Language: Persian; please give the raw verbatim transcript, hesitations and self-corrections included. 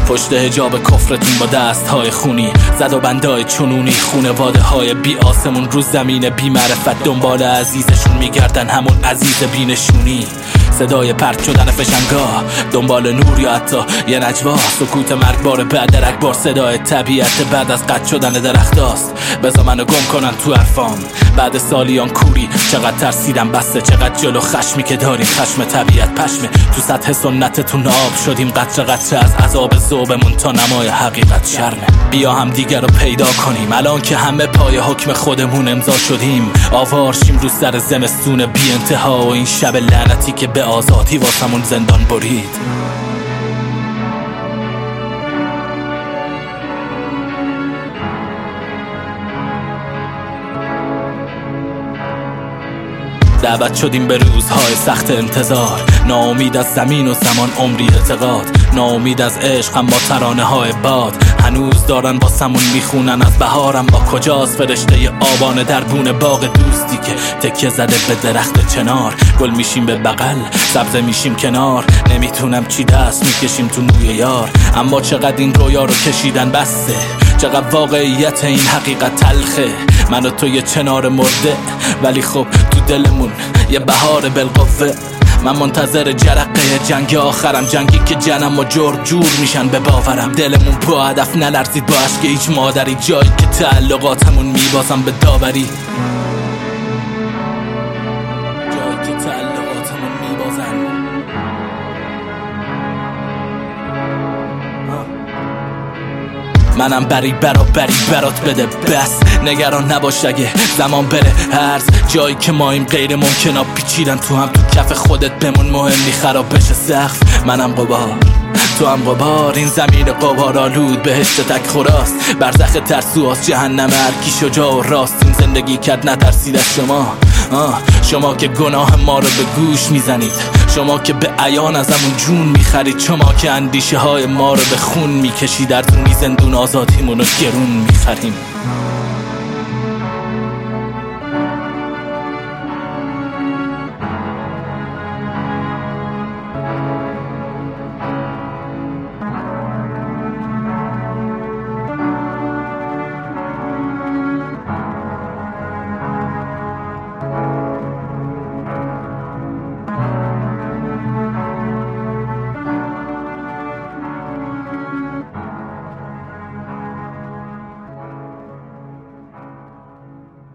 پشت حجاب کفرتون با دست های خونی، زد و بندای چنونی، خونواده های بی آسمون رو زمین بی معرفت دنبال عزیزشون میگردن، همون عزیز بینشونی. صدای پرت شدن فشنگاه دنبال نور یا حتی یه نجوا، سکوت مرگبار بعد رگبار، صدای طبیعت بعد از قطع شدن درختاست. بذار منو گم کنن تو حرفام بعد سالیان کوری. چقدر ترسیدم بسته، چقدر جلو خشمی که داریم، خشم طبیعت پشمه. تو سطح سنتتون آب شدیم قطره قطره از عذاب ذوبمون تا نمای حقیقت شرمه. بیا هم دیگر رو پیدا کنیم الان که همه پای حکم خودمون امضا شدیم. آوارشیم رو سر زمستون بی انتها و این شب لعنتی که به آزادی واسمون زندان برید. دعوت شدیم به روزهای سخت انتظار، ناامید از زمین و زمان عمری اعتقاد، ناامید از عشق اما ترانه های باد هنوز دارن با سمون میخونن از بهارم. با کجاست فرشته آبان دربون باغ دوستی که تکیه زده به درخت چنار؟ گل میشیم به بغل، سبزه میشیم کنار، نمیتونم چی دست میکشیم تو موی یار. اما چقدر این رویا رو کشیدن بسته، چقدر واقعیت این حقیقت تلخه. من و تو یه چنار مرده ولی خب تو دلمون یه بهار بالقوه. من منتظر جرقه جنگ آخرم، جنگی که جنم و جور جور میشن به باورم. دلمون با هدف نلرزید با عشق هیچ مادری، جایی که تعلقاتمون میبازم به داوری، جایی که تعلقاتمون میبازن. منم بری برابری برات بده بس، نگران نباش اگه زمان بره هرز. جایی که ماییم غیر ممکنه پیچیدن تو هم، تو کف خودت بمون مهم نی خراب بشه سقف. منم غبار تو هم غبار، این زمین غبار آلود بهشت تک خوراست. برزخ ترسوهاست جهنم هرکی شجاع و راست. این زندگی کرد نترسید از شما، آه شما که گناه ما رو به گوش میزنید، شما که به عیان ازمون جون میخرید، شما که اندیشه های ما رو به خون میکشید. در دونی زندون آزادیمون رو گرون میخریم.